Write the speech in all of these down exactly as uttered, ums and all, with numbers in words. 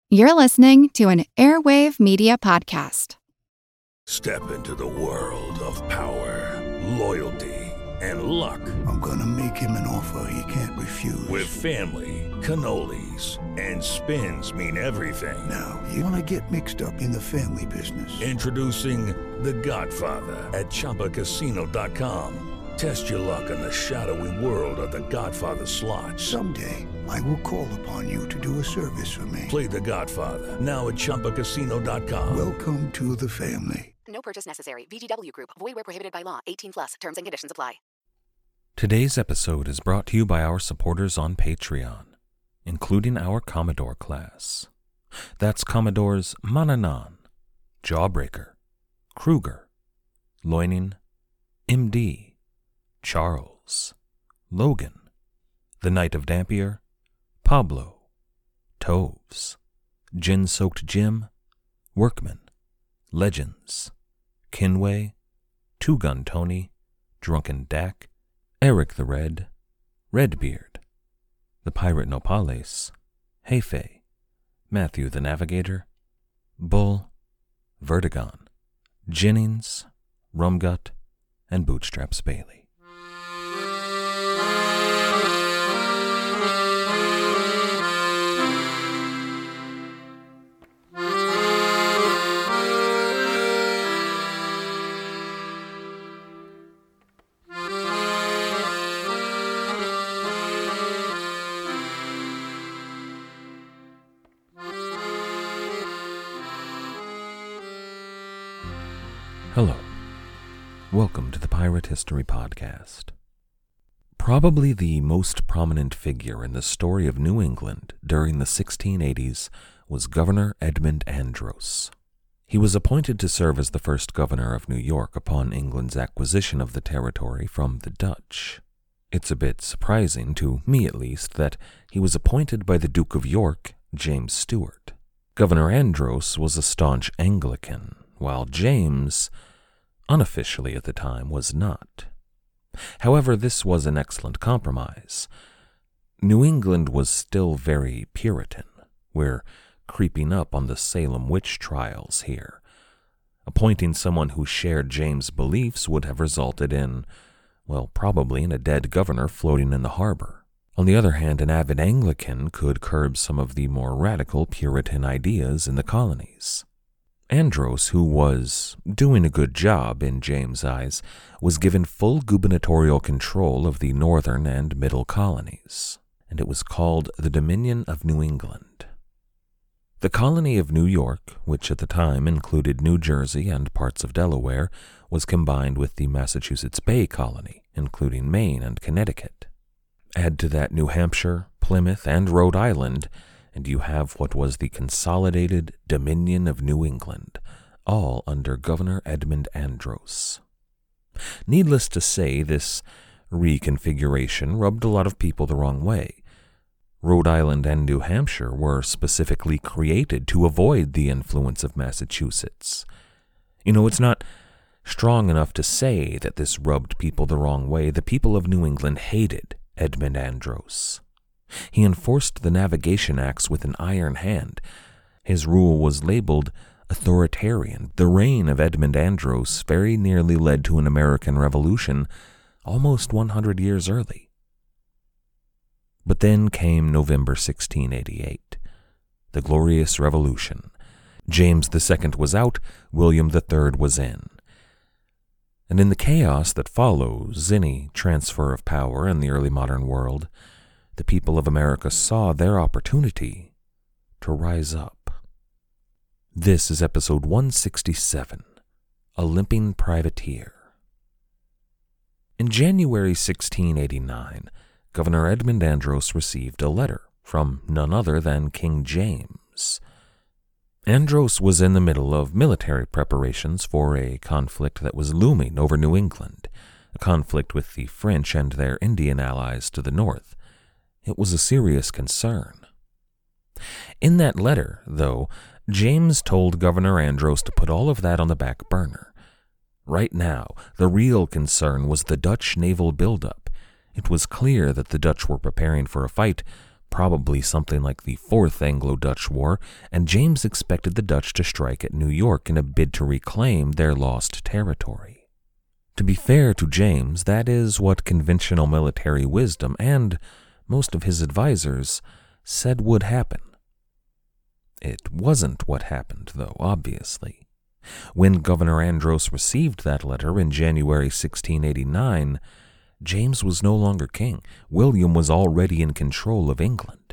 You're listening to an Airwave Media Podcast. Step into the world of power, loyalty, and luck. I'm gonna make him an offer he can't refuse. With family, cannolis, and spins mean everything. Now, you wanna get mixed up in the family business. Introducing The Godfather at Chumba Casino dot com. Test your luck in the shadowy world of The Godfather slot. Someday, I will call upon you to do a service for me. Play The Godfather, now at Chumba Casino dot com. Welcome to the family. No purchase necessary. V G W Group. Void where prohibited by law. eighteen plus. Terms and conditions apply. Today's episode is brought to you by our supporters on Patreon, including our Commodore class. That's Commodores Mananan, Jawbreaker, Kruger, Loining, M D, Charles, Logan, the Knight of Dampier, Pablo, Toves, Gin-Soaked Jim, Workman, Legends, Kinway, Two-Gun Tony, Drunken Dak, Eric the Red, Redbeard, the Pirate Nopales, Hefe, Matthew the Navigator, Bull, Vertigon, Jennings, Rumgut, and Bootstraps Bailey. Hello. Welcome to the Pirate History Podcast. Probably the most prominent figure in the story of New England during the sixteen eighties was Governor Edmund Andros. He was appointed to serve as the first governor of New York upon England's acquisition of the territory from the Dutch. It's a bit surprising, to me at least, that he was appointed by the Duke of York, James Stuart. Governor Andros was a staunch Anglican, while James, unofficially at the time, was not. However, this was an excellent compromise. New England was still very Puritan. We're creeping up on the Salem witch trials here. Appointing someone who shared James' beliefs would have resulted in, well, probably in a dead governor floating in the harbor. On the other hand, an avid Anglican could curb some of the more radical Puritan ideas in the colonies. Andros, who was doing a good job in James' eyes, was given full gubernatorial control of the northern and middle colonies, and it was called the Dominion of New England. The colony of New York, which at the time included New Jersey and parts of Delaware, was combined with the Massachusetts Bay Colony, including Maine and Connecticut. Add to that New Hampshire, Plymouth, and Rhode Island, and you have what was the consolidated Dominion of New England, all under Governor Edmund Andros. Needless to say, this reconfiguration rubbed a lot of people the wrong way. Rhode Island and New Hampshire were specifically created to avoid the influence of Massachusetts. You know, it's not strong enough to say that this rubbed people the wrong way. The people of New England hated Edmund Andros. He enforced the Navigation Acts with an iron hand. His rule was labeled authoritarian. The reign of Edmund Andros very nearly led to an American Revolution almost one hundred years early. But then came November sixteen eighty-eight, the Glorious Revolution. James the Second was out, William the Third was in. And in the chaos that follows any transfer of power in the early modern world, the people of America saw their opportunity to rise up. This is episode one sixty-seven, A Limping Privateer. In January sixteen eighty-nine, Governor Edmund Andros received a letter from none other than King James. Andros was in the middle of military preparations for a conflict that was looming over New England, a conflict with the French and their Indian allies to the north. It was a serious concern. In that letter, though, James told Governor Andros to put all of that on the back burner. Right now, the real concern was the Dutch naval buildup. It was clear that the Dutch were preparing for a fight, probably something like the Fourth Anglo-Dutch War, and James expected the Dutch to strike at New York in a bid to reclaim their lost territory. To be fair to James, that is what conventional military wisdom and most of his advisors said would happen. It wasn't what happened, though, obviously. When Governor Andros received that letter in January sixteen eighty-nine, James was no longer king. William was already in control of England.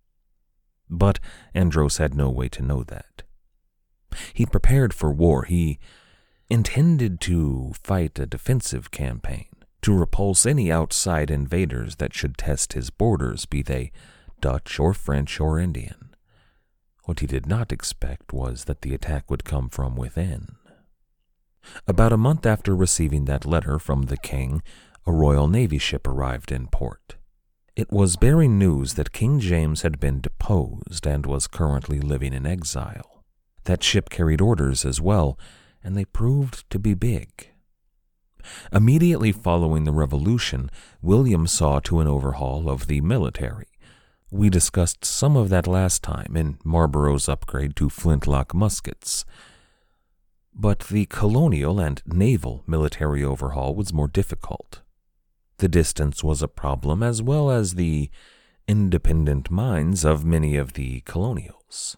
But Andros had no way to know that. He prepared for war. He intended to fight a defensive campaign, to repulse any outside invaders that should test his borders, be they Dutch or French or Indian. What he did not expect was that the attack would come from within. About a month after receiving that letter from the king, a Royal Navy ship arrived in port. It was bearing news that King James had been deposed and was currently living in exile. That ship carried orders as well, and they proved to be big. Immediately following the Revolution, William saw to an overhaul of the military. We discussed some of that last time in Marlborough's upgrade to flintlock muskets. But the colonial and naval military overhaul was more difficult. The distance was a problem, as well as the independent minds of many of the colonials.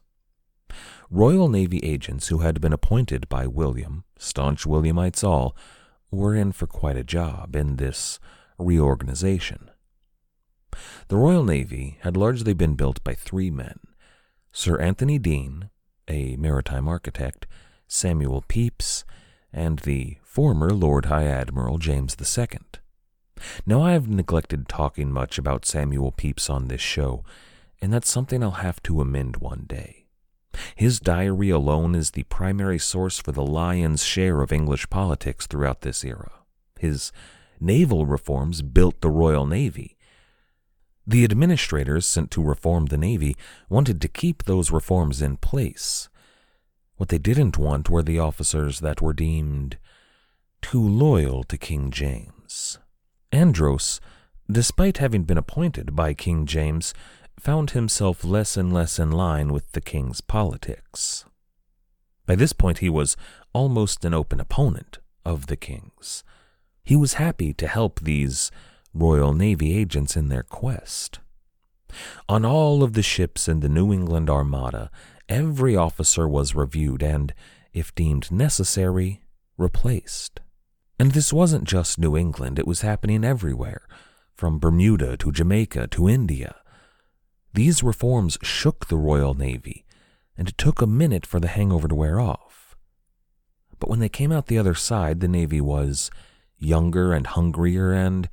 Royal Navy agents who had been appointed by William, staunch Williamites all, were in for quite a job in this reorganization. The Royal Navy had largely been built by three men: Sir Anthony Deane, a maritime architect, Samuel Pepys, and the former Lord High Admiral James the Second. Now, I have neglected talking much about Samuel Pepys on this show, and that's something I'll have to amend one day. His diary alone is the primary source for the lion's share of English politics throughout this era. His naval reforms built the Royal Navy. The administrators sent to reform the Navy wanted to keep those reforms in place. What they didn't want were the officers that were deemed too loyal to King James. Andros, despite having been appointed by King James, found himself less and less in line with the king's politics. By this point, he was almost an open opponent of the king's. He was happy to help these Royal Navy agents in their quest. On all of the ships in the New England Armada, every officer was reviewed and, if deemed necessary, replaced. And this wasn't just New England, it was happening everywhere, from Bermuda to Jamaica to India. These reforms shook the Royal Navy, and it took a minute for the hangover to wear off. But when they came out the other side, the Navy was younger and hungrier and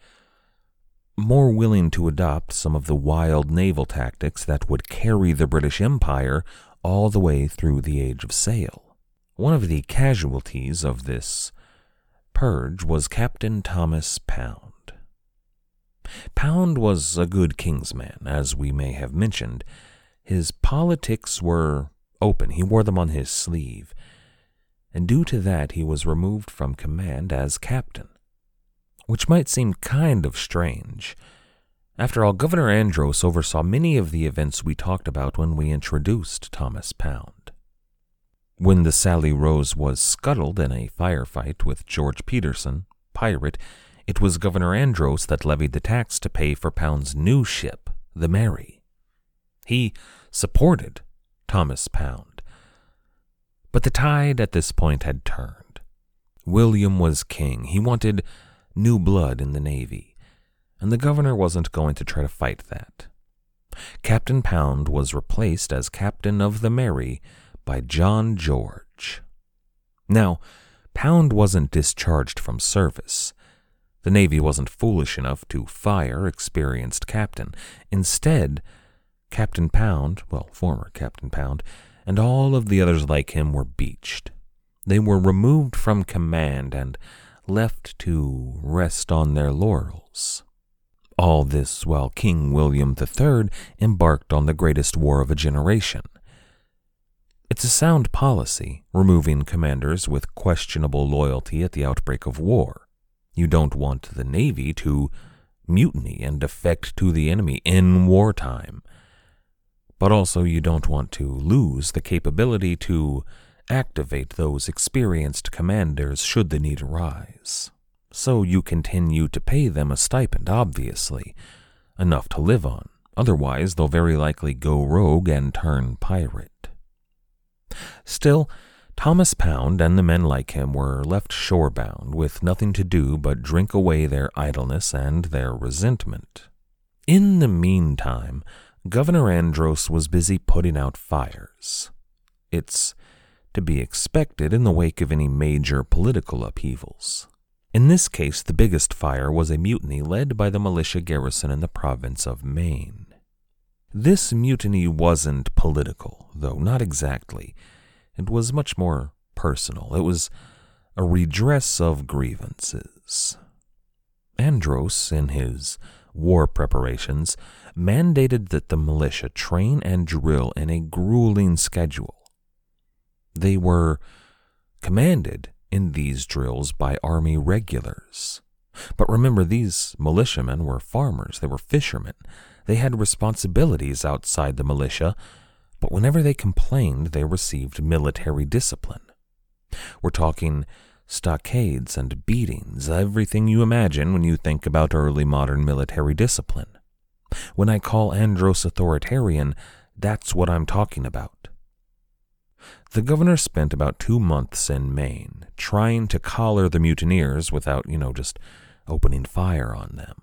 more willing to adopt some of the wild naval tactics that would carry the British Empire all the way through the Age of Sail. One of the casualties of this purge was Captain Thomas Pound. Pound was a good kingsman, as we may have mentioned. His politics were open. He wore them on his sleeve, and due to that he was removed from command as captain, which might seem kind of strange. After all, Governor Andros oversaw many of the events we talked about when we introduced Thomas Pound. When the Sally Rose was scuttled in a firefight with George Peterson, pirate, it was Governor Andros that levied the tax to pay for Pound's new ship, the Mary. He supported Thomas Pound. But the tide at this point had turned. William was king. He wanted new blood in the Navy, and the governor wasn't going to try to fight that. Captain Pound was replaced as captain of the Mary by John George. Now, Pound wasn't discharged from service. The Navy wasn't foolish enough to fire experienced captain. Instead, Captain Pound, well, former Captain Pound, and all of the others like him were beached. They were removed from command and left to rest on their laurels. All this while King William the Third embarked on the greatest war of a generation. It's a sound policy, removing commanders with questionable loyalty at the outbreak of war. You don't want the Navy to mutiny and defect to the enemy in wartime. But also you don't want to lose the capability to activate those experienced commanders should the need arise. So you continue to pay them a stipend, obviously, enough to live on. Otherwise, they'll very likely go rogue and turn pirate. Still, Thomas Pound and the men like him were left shorebound with nothing to do but drink away their idleness and their resentment. In the meantime, Governor Andros was busy putting out fires. It's to be expected in the wake of any major political upheavals. In this case, the biggest fire was a mutiny led by the militia garrison in the province of Maine. This mutiny wasn't political, though not exactly. It was much more personal. It was a redress of grievances. Andros, in his war preparations, mandated that the militia train and drill in a grueling schedule. They were commanded in these drills by army regulars. But remember, these militiamen were farmers, they were fishermen. They had responsibilities outside the militia, but whenever they complained, they received military discipline. We're talking stockades and beatings, everything you imagine when you think about early modern military discipline. When I call Andros authoritarian, that's what I'm talking about. The governor spent about two months in Maine, trying to collar the mutineers without, you know, just opening fire on them.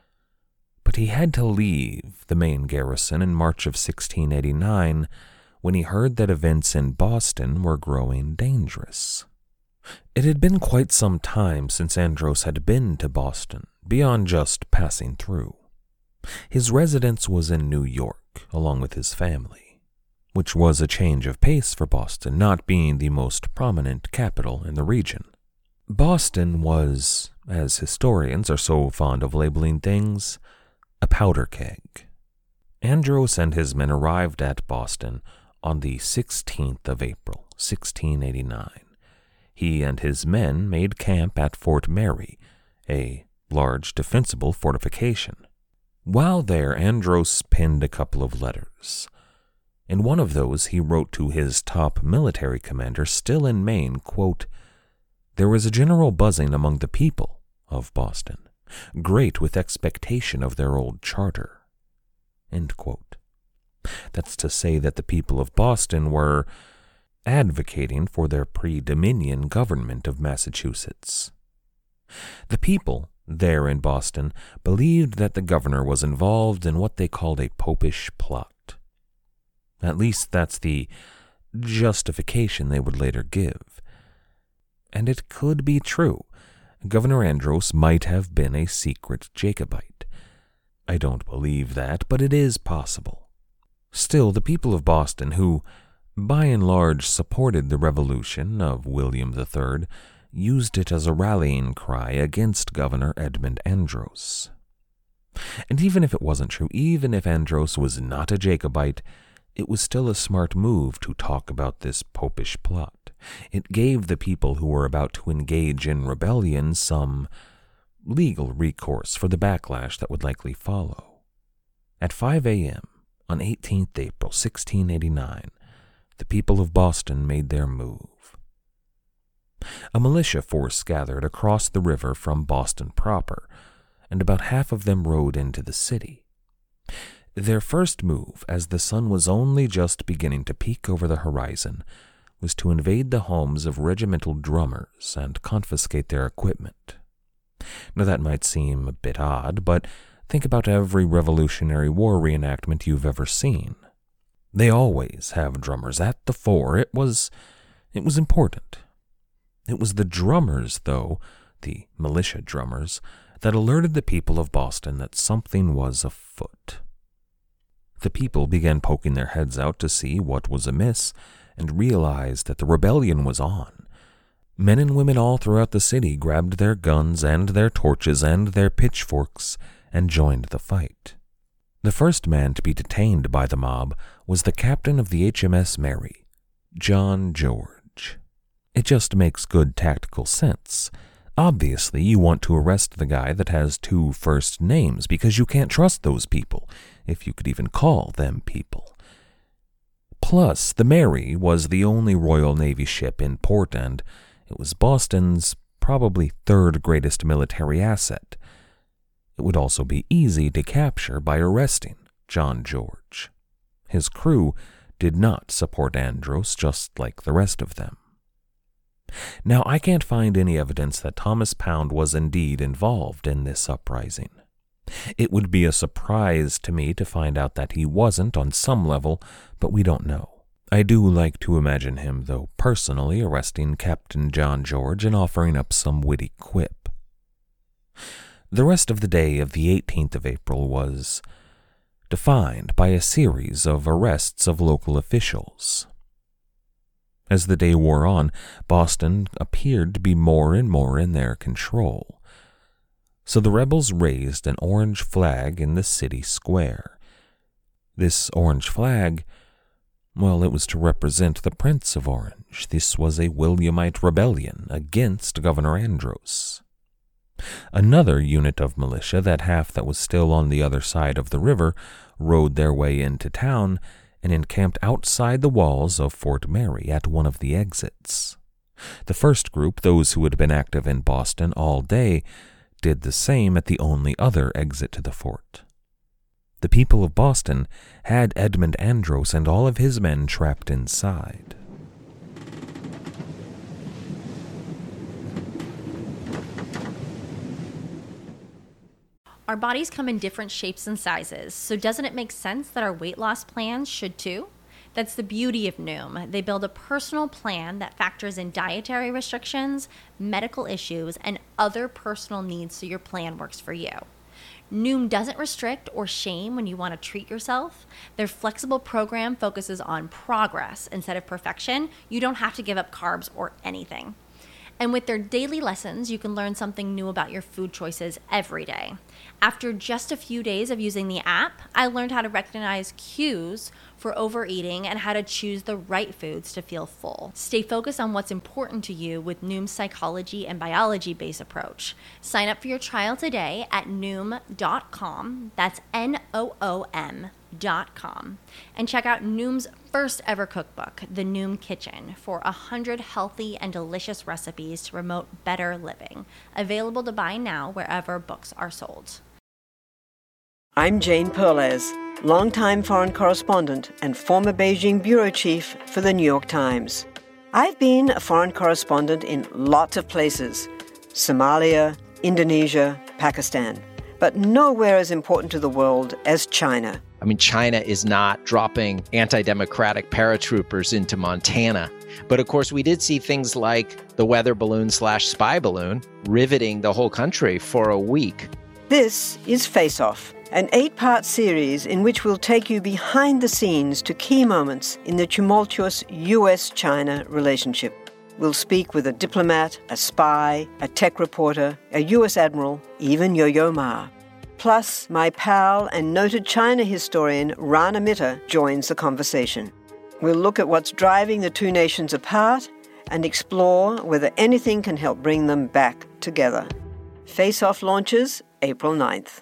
But he had to leave the Maine garrison in March of sixteen eighty-nine when he heard that events in Boston were growing dangerous. It had been quite some time since Andros had been to Boston, beyond just passing through. His residence was in New York, along with his family, which was a change of pace for Boston, not being the most prominent capital in the region. Boston was, as historians are so fond of labeling things, a powder keg. Andros and his men arrived at Boston on the sixteenth of April, sixteen eighty-nine. He and his men made camp at Fort Mary, a large defensible fortification. While there, Andros penned a couple of letters. In one of those, he wrote to his top military commander, still in Maine, quote, "There is a general buzzing among the people of Boston, great with expectation of their old charter." End quote. That's to say that the people of Boston were advocating for their pre-Dominion government of Massachusetts. The people there in Boston believed that the governor was involved in what they called a popish plot. At least that's the justification they would later give. And it could be true. Governor Andros might have been a secret Jacobite. I don't believe that, but it is possible. Still, the people of Boston, who by and large supported the revolution of William the Third, used it as a rallying cry against Governor Edmund Andros. And even if it wasn't true, even if Andros was not a Jacobite, it was still a smart move to talk about this popish plot. It gave the people who were about to engage in rebellion some legal recourse for the backlash that would likely follow. At five a.m. on eighteenth April, sixteen eighty-nine, the people of Boston made their move. A militia force gathered across the river from Boston proper, and about half of them rode into the city. Their first move, as the sun was only just beginning to peek over the horizon, was to invade the homes of regimental drummers and confiscate their equipment. Now that might seem a bit odd, but think about every Revolutionary War reenactment you've ever seen. They always have drummers at the fore. It was, it was important. It was the drummers, though, the militia drummers, that alerted the people of Boston that something was afoot. The people began poking their heads out to see what was amiss and realized that the rebellion was on. Men and women all throughout the city grabbed their guns and their torches and their pitchforks and joined the fight. The first man to be detained by the mob was the captain of the H M S Mary, John George. It just makes good tactical sense. Obviously, you want to arrest the guy that has two first names because you can't trust those people, if you could even call them people. Plus, the Mary was the only Royal Navy ship in port, and it was Boston's probably third greatest military asset. It would also be easy to capture by arresting John George. His crew did not support Andros, just like the rest of them. Now, I can't find any evidence that Thomas Pound was indeed involved in this uprising. It would be a surprise to me to find out that he wasn't on some level, but we don't know. I do like to imagine him, though, personally arresting Captain John George and offering up some witty quip. The rest of the day of the eighteenth of April was defined by a series of arrests of local officials. As the day wore on, Boston appeared to be more and more in their control. So the rebels raised an orange flag in the city square. This orange flag, well, it was to represent the Prince of Orange. This was a Williamite rebellion against Governor Andros. Another unit of militia, that half that was still on the other side of the river, rode their way into town and encamped outside the walls of Fort Mary at one of the exits. The first group, those who had been active in Boston all day, did the same at the only other exit to the fort. The people of Boston had Edmund Andros and all of his men trapped inside. Our bodies come in different shapes and sizes, so doesn't it make sense that our weight loss plans should too? That's the beauty of Noom. They build a personal plan that factors in dietary restrictions, medical issues, and other personal needs so your plan works for you. Noom doesn't restrict or shame when you want to treat yourself. Their flexible program focuses on progress instead of perfection. You don't have to give up carbs or anything. And with their daily lessons, you can learn something new about your food choices every day. After just a few days of using the app, I learned how to recognize cues for overeating and how to choose the right foods to feel full. Stay focused on what's important to you with Noom's psychology and biology-based approach. Sign up for your trial today at noom dot com. That's N O O M dot com. And check out Noom's first ever cookbook, The Noom Kitchen, for one hundred healthy and delicious recipes to promote better living. Available to buy now wherever books are sold. I'm Jane Perlez, longtime foreign correspondent and former Beijing bureau chief for the New York Times. I've been a foreign correspondent in lots of places: Somalia, Indonesia, Pakistan, but nowhere as important to the world as China. I mean, China is not dropping anti-democratic paratroopers into Montana. But of course, we did see things like the weather balloon slash spy balloon riveting the whole country for a week. This is Face Off, an eight-part series in which we'll take you behind the scenes to key moments in the tumultuous U S China relationship. We'll speak with a diplomat, a spy, a tech reporter, a U S admiral, even Yo-Yo Ma. Plus, my pal and noted China historian Rana Mitter joins the conversation. We'll look at what's driving the two nations apart and explore whether anything can help bring them back together. Face Off launches April ninth.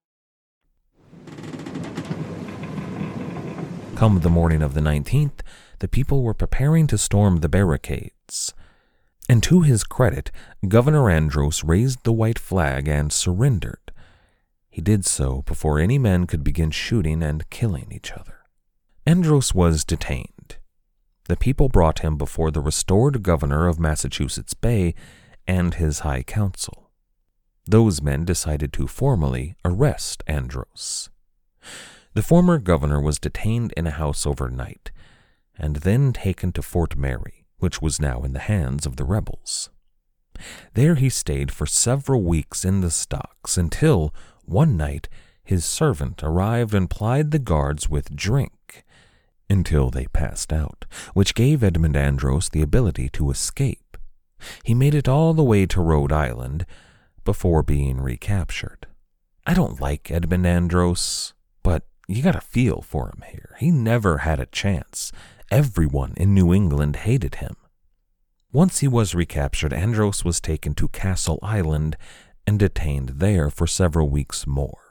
Come the morning of the nineteenth, the people were preparing to storm the barricades. And to his credit, Governor Andros raised the white flag and surrendered. He did so before any men could begin shooting and killing each other. Andros was detained. The people brought him before the restored governor of Massachusetts Bay and his high council. Those men decided to formally arrest Andros. The former governor was detained in a house overnight, and then taken to Fort Mary, which was now in the hands of the rebels. There he stayed for several weeks in the stocks until, one night, his servant arrived and plied the guards with drink until they passed out, which gave Edmund Andros the ability to escape. He made it all the way to Rhode Island before being recaptured. I don't like Edmund Andros, but you gotta feel for him here. He never had a chance. Everyone in New England hated him. Once he was recaptured, Andros was taken to Castle Island and detained there for several weeks more.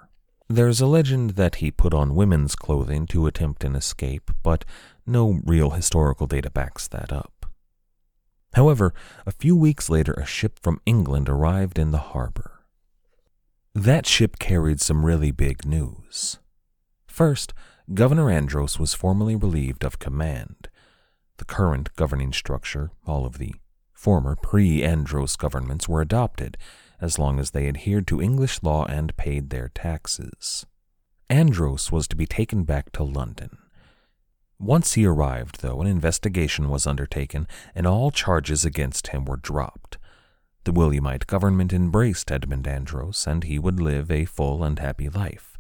There's a legend that he put on women's clothing to attempt an escape, but no real historical data backs that up. However, a few weeks later, a ship from England arrived in the harbor. That ship carried some really big news. First, Governor Andros was formally relieved of command. The current governing structure, all of the former pre-Andros governments, were adopted, as long as they adhered to English law and paid their taxes. Andros was to be taken back to London. Once he arrived, though, an investigation was undertaken, and all charges against him were dropped. The Williamite government embraced Edmund Andros, and he would live a full and happy life.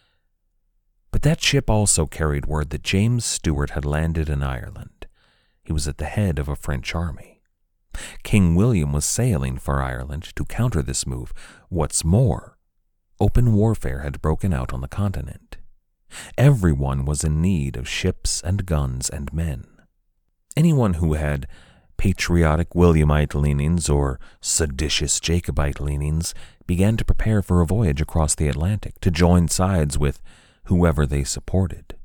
But that ship also carried word that James Stuart had landed in Ireland. He was at the head of a French army. King William was sailing for Ireland to counter this move. What's more, open warfare had broken out on the continent. Everyone was in need of ships and guns and men. Anyone who had patriotic Williamite leanings or seditious Jacobite leanings began to prepare for a voyage across the Atlantic to join sides with whoever they supported.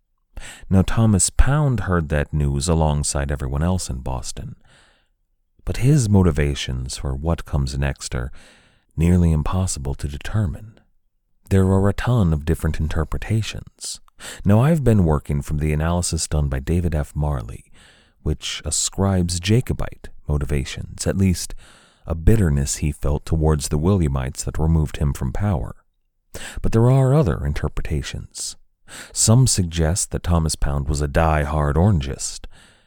Now Thomas Pound heard that news alongside everyone else in Boston. But his motivations for what comes next are nearly impossible to determine. There are a ton of different interpretations. Now, I've been working from the analysis done by David F. Marley, which ascribes Jacobite motivations, at least a bitterness he felt towards the Williamites that removed him from power. But there are other interpretations. Some suggest that Thomas Pound was a die-hard Orangist.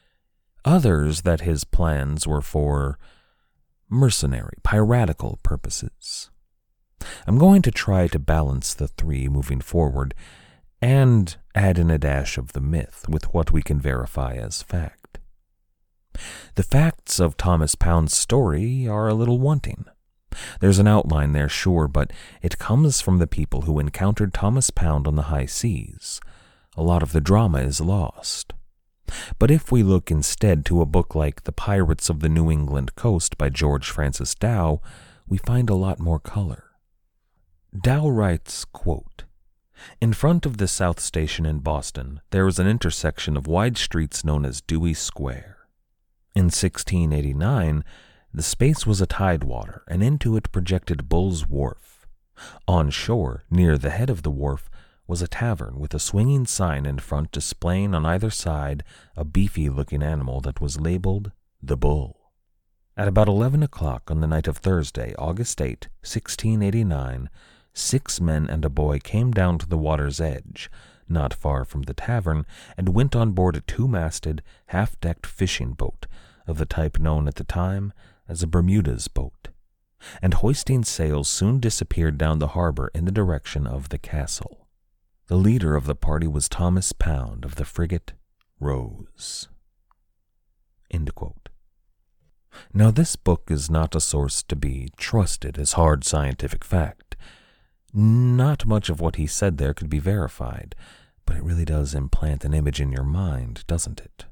Others that his plans were for mercenary, piratical purposes. I'm going to try to balance the three moving forward and add in a dash of the myth with what we can verify as fact. The facts of Thomas Pound's story are a little wanting. There's an outline there, sure, but it comes from the people who encountered Thomas Pound on the high seas. A lot of the drama is lost. But if we look instead to a book like The Pirates of the New England Coast by George Francis Dow, we find a lot more color. Dow writes, quote, "In front of the South Station in Boston, there is an intersection of wide streets known as Dewey Square. In sixteen eighty-nine, the space was a tidewater, and into it projected Bull's Wharf. On shore, near the head of the wharf, was a tavern with a swinging sign in front displaying on either side a beefy-looking animal that was labeled the Bull. At about eleven o'clock on the night of Thursday, August eighth, sixteen eighty-nine, six men and a boy came down to the water's edge, not far from the tavern, and went on board a two-masted, half-decked fishing boat of the type known at the time as a Bermuda's boat, and hoisting sails soon disappeared down the harbor in the direction of the castle. The leader of the party was Thomas Pound of the frigate Rose." End quote. Now, this book is not a source to be trusted as hard scientific fact. Not much of what he said there could be verified, but it really does implant an image in your mind, doesn't it?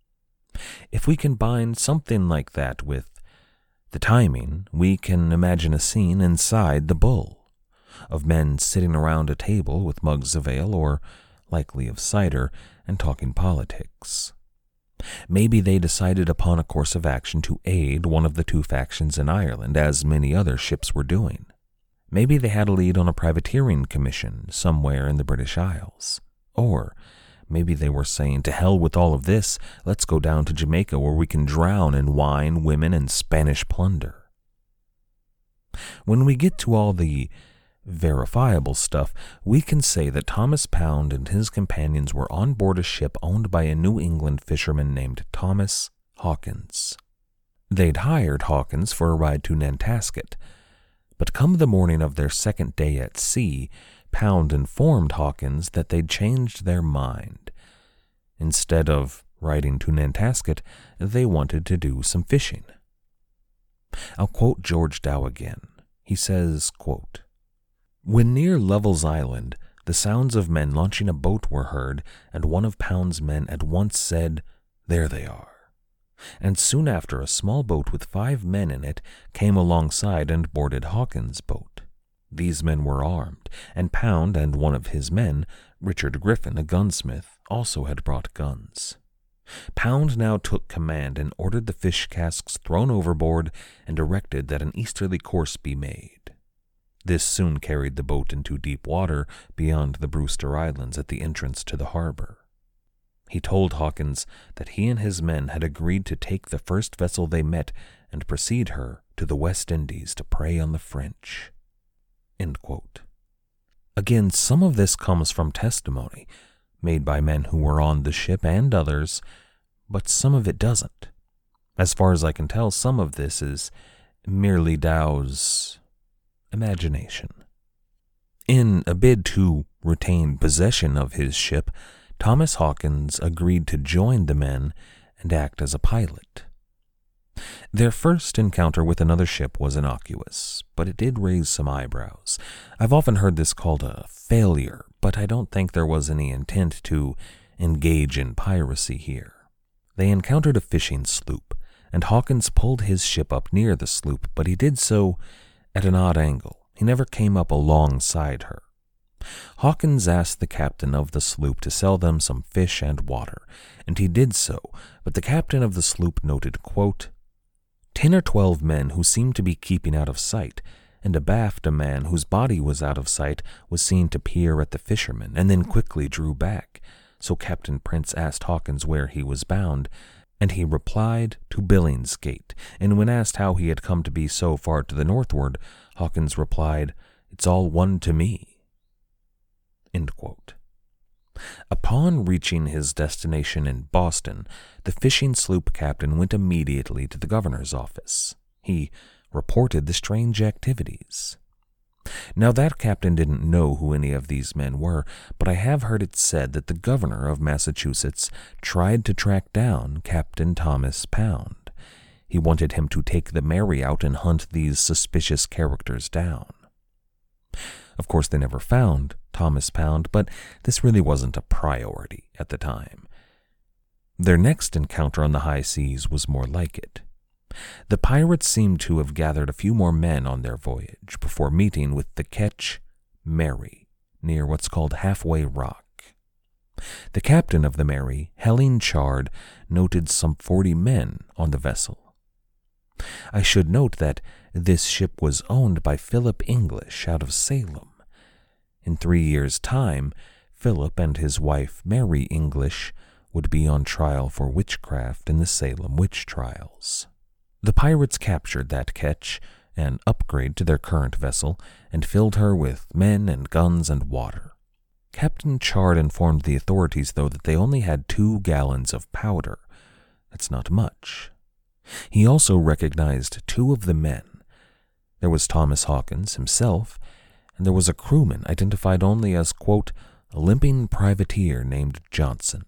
If we combine something like that with the timing, we can imagine a scene inside the Bull, of men sitting around a table with mugs of ale, or likely of cider, and talking politics. Maybe they decided upon a course of action to aid one of the two factions in Ireland, as many other ships were doing. Maybe they had a lead on a privateering commission somewhere in the British Isles. Or maybe they were saying, to hell with all of this, let's go down to Jamaica where we can drown in wine, women, and Spanish plunder. When we get to all the verifiable stuff, we can say that Thomas Pound and his companions were on board a ship owned by a New England fisherman named Thomas Hawkins. They'd hired Hawkins for a ride to Nantasket, but come the morning of their second day at sea, Pound informed Hawkins that they'd changed their mind. Instead of riding to Nantasket, they wanted to do some fishing. I'll quote George Dow again. He says, quote, "When near Lovell's Island, the sounds of men launching a boat were heard, and one of Pound's men at once said, 'There they are.' And soon after, a small boat with five men in it came alongside and boarded Hawkins' boat. These men were armed, and Pound and one of his men, Richard Griffin, a gunsmith, also had brought guns. Pound now took command and ordered the fish casks thrown overboard and directed that an easterly course be made. This soon carried the boat into deep water beyond the Brewster Islands at the entrance to the harbor. He told Hawkins that he and his men had agreed to take the first vessel they met and proceed her to the West Indies to prey on the French. End quote. Again, some of this comes from testimony made by men who were on the ship and others, but some of it doesn't. As far as I can tell, some of this is merely Dow's imagination. In a bid to retain possession of his ship, Thomas Hawkins agreed to join the men and act as a pilot. Their first encounter with another ship was innocuous, but it did raise some eyebrows. I've often heard this called a failure, but I don't think there was any intent to engage in piracy here. They encountered a fishing sloop, and Hawkins pulled his ship up near the sloop, but he did so at an odd angle. He never came up alongside her. Hawkins asked the captain of the sloop to sell them some fish and water, and he did so, but the captain of the sloop noted, quote, ten or twelve men who seemed to be keeping out of sight, and abaft a man whose body was out of sight was seen to peer at the fishermen, and then quickly drew back. So Captain Prince asked Hawkins where he was bound, and he replied to Billingsgate, and when asked how he had come to be so far to the northward, Hawkins replied, "It's all one to me." End quote. Upon reaching his destination in Boston, the fishing sloop captain went immediately to the governor's office. He reported the strange activities. Now that captain didn't know who any of these men were, but I have heard it said that the governor of Massachusetts tried to track down Captain Thomas Pound. He wanted him to take the Mary out and hunt these suspicious characters down. Of course, they never found Thomas Pound, but this really wasn't a priority at the time. Their next encounter on the high seas was more like it. The pirates seemed to have gathered a few more men on their voyage before meeting with the ketch Mary near what's called Halfway Rock. The captain of the Mary, Helene Chard, noted some forty men on the vessel. I should note that this ship was owned by Philip English out of Salem. In three years' time, Philip and his wife, Mary English, would be on trial for witchcraft in the Salem witch trials. The pirates captured that ketch, an upgrade to their current vessel, and filled her with men and guns and water. Captain Chard informed the authorities, though, that they only had two gallons of powder. That's not much. He also recognized two of the men. There was Thomas Hawkins himself, and there was a crewman identified only as, quote, a limping privateer named Johnson.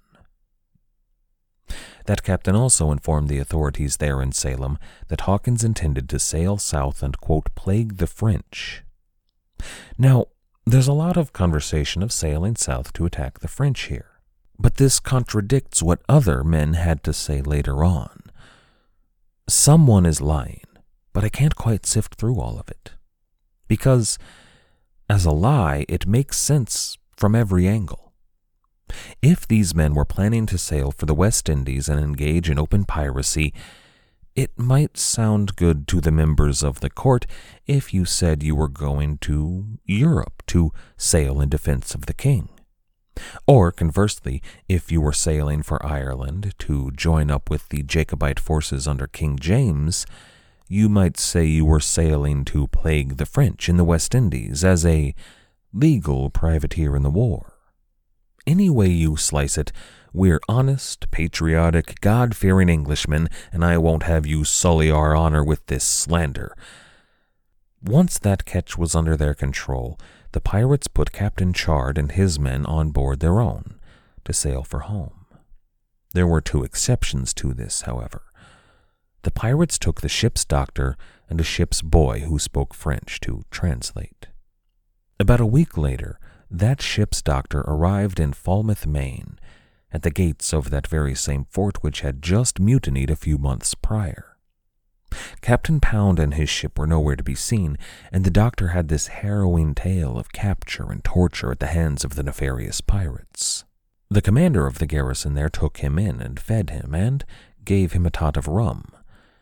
That captain also informed the authorities there in Salem that Hawkins intended to sail south and, quote, plague the French. Now, there's a lot of conversation of sailing south to attack the French here, but this contradicts what other men had to say later on. Someone is lying, but I can't quite sift through all of it. Because, as a lie, it makes sense from every angle. If these men were planning to sail for the West Indies and engage in open piracy, it might sound good to the members of the court if you said you were going to Europe to sail in defense of the king. Or, conversely, if you were sailing for Ireland to join up with the Jacobite forces under King James, you might say you were sailing to plague the French in the West Indies as a legal privateer in the war. Any way you slice it, we're honest, patriotic, God-fearing Englishmen, and I won't have you sully our honor with this slander. Once that ketch was under their control, the pirates put Captain Chard and his men on board their own to sail for home. There were two exceptions to this, however. The pirates took the ship's doctor and a ship's boy who spoke French to translate. About a week later, that ship's doctor arrived in Falmouth, Maine, at the gates of that very same fort which had just mutinied a few months prior. Captain Pound and his ship were nowhere to be seen, and the doctor had this harrowing tale of capture and torture at the hands of the nefarious pirates. The commander of the garrison there took him in and fed him, and gave him a tot of rum.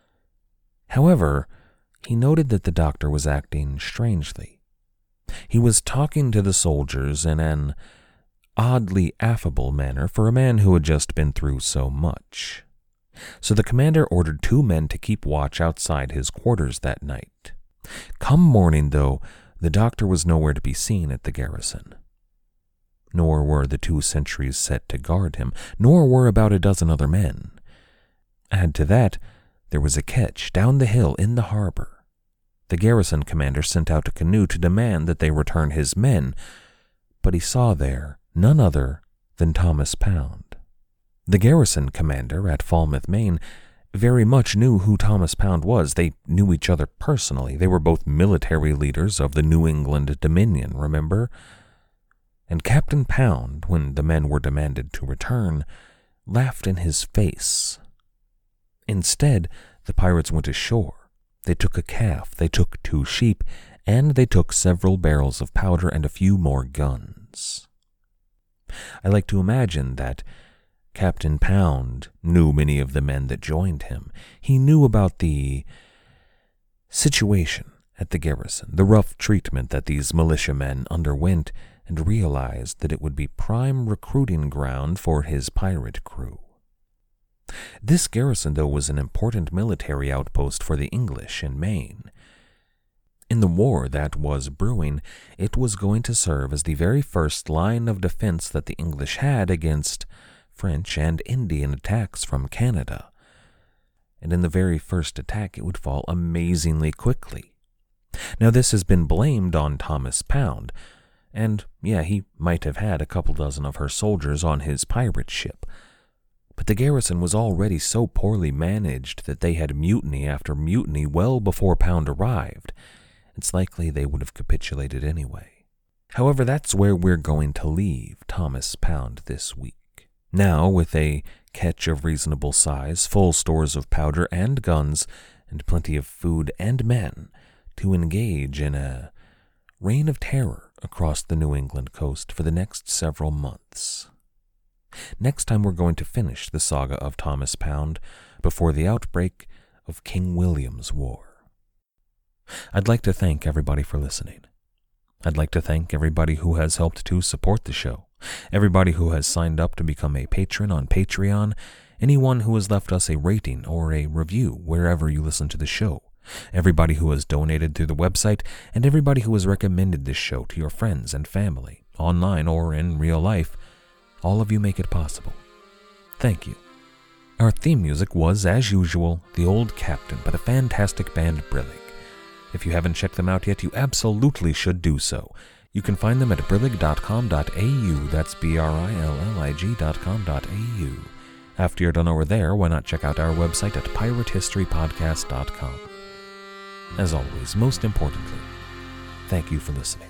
However, he noted that the doctor was acting strangely. He was talking to the soldiers in an oddly affable manner for a man who had just been through so much. So the commander ordered two men to keep watch outside his quarters that night. Come morning, though, the doctor was nowhere to be seen at the garrison. Nor were the two sentries set to guard him, nor were about a dozen other men. Add to that, there was a ketch down the hill in the harbor. The garrison commander sent out a canoe to demand that they return his men, but he saw there none other than Thomas Pound. The garrison commander at Falmouth, Maine, very much knew who Thomas Pound was. They knew each other personally. They were both military leaders of the New England Dominion, remember? And Captain Pound, when the men were demanded to return, laughed in his face. Instead, the pirates went ashore. They took a calf, they took two sheep, and they took several barrels of powder and a few more guns. I like to imagine that Captain Pound knew many of the men that joined him. He knew about the situation at the garrison, the rough treatment that these militiamen underwent, and realized that it would be prime recruiting ground for his pirate crew. This garrison, though, was an important military outpost for the English in Maine. In the war that was brewing, it was going to serve as the very first line of defense that the English had against French and Indian attacks from Canada. And in the very first attack, it would fall amazingly quickly. Now, this has been blamed on Thomas Pound, and yeah, he might have had a couple dozen of her soldiers on his pirate ship. But the garrison was already so poorly managed that they had mutiny after mutiny well before Pound arrived. It's likely they would have capitulated anyway. However, that's where we're going to leave Thomas Pound this week. Now, with a ketch of reasonable size, full stores of powder and guns, and plenty of food and men to engage in a reign of terror across the New England coast for the next several months. Next time we're going to finish the saga of Thomas Pound before the outbreak of King William's War. I'd like to thank everybody for listening. I'd like to thank everybody who has helped to support the show, everybody who has signed up to become a patron on Patreon, anyone who has left us a rating or a review wherever you listen to the show, everybody who has donated through the website, and everybody who has recommended this show to your friends and family, online or in real life. All of you make it possible. Thank you. Our theme music was, as usual, The Old Captain by the fantastic band Brillig. If you haven't checked them out yet, you absolutely should do so. You can find them at brillig dot com dot a u. That's B R I L L I G dot com dot a u. After you're done over there, why not check out our website at pirate history podcast dot com. As always, most importantly, thank you for listening.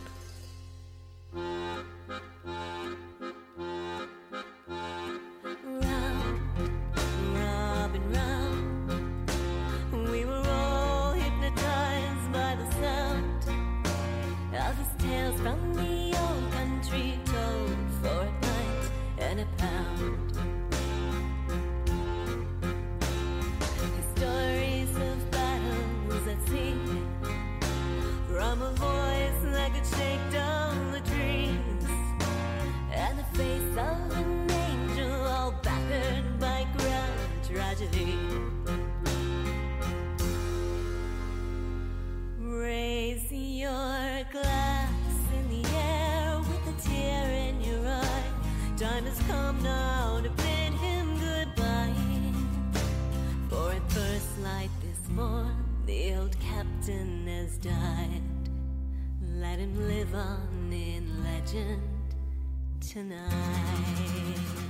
Raise your glass in the air with a tear in your eye. Time has come now to bid him goodbye. For at first light this morn, the old captain has died. Let him live on in legend tonight.